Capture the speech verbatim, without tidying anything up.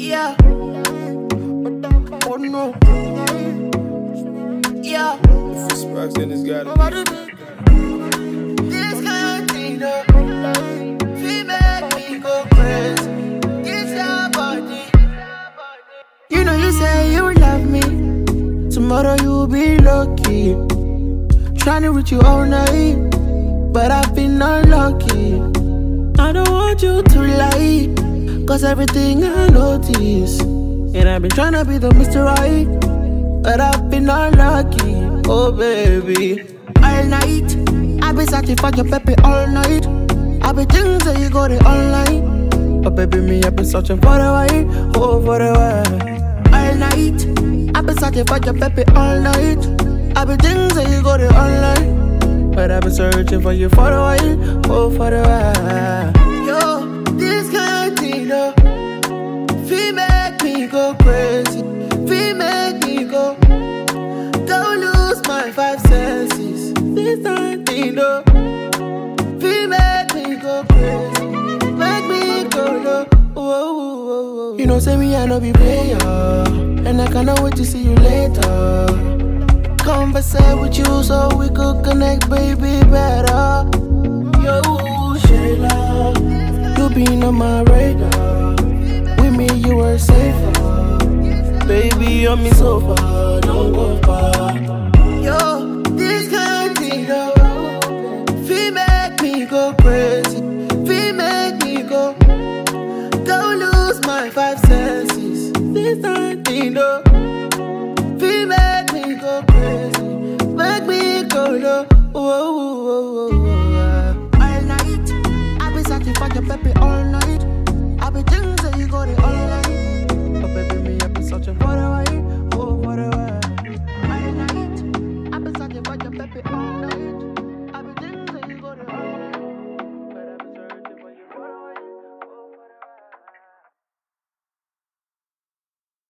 Yeah. Oh no. Yeah. If it's Sparks, then it's gotta be. This kind of thing, no. Feel make me go crazy. It's your body. You know you say you love me. Tomorrow you'll be lucky. Trying to reach you all night, but I've been unlucky. I don't want you to lie, cause everything I notice. And I've been trying to be the Mister Right, but I've been unlucky. Oh baby, all night I've been searching for your baby all night. I've been thinking that you got it online, but baby me I've been searching for the right, oh for the right. All night I've been searching for your baby all night. I've been thinking that you got it online, but I've been searching for you for the while, oh for the while. Yo, this kind of thing, no. Feel make me go crazy. Feel make me go. Don't lose my five senses. This kind of thing, no. Feel make me go crazy. Make me go low. Whoa, whoa, whoa. You know, say me I no be player, and I cannot wait to see you later. Conversate with you so we could connect, baby, better. Yo, Shayla, you been on my radar. With me, you were safer. Baby, on me so far, don't go far. Yo, this kind of thing, no. Feel make me go crazy. Feel make me go. Don't lose my five senses. This kind of thing, no. Feel make me go crazy, make me go low. Whoa, whoa, whoa, whoa. All night, I've been searching for your baby all night. I've been thinking that you got it online, but baby me I've been searching for the right, oh for the right. All night, I've been searching for your baby all night.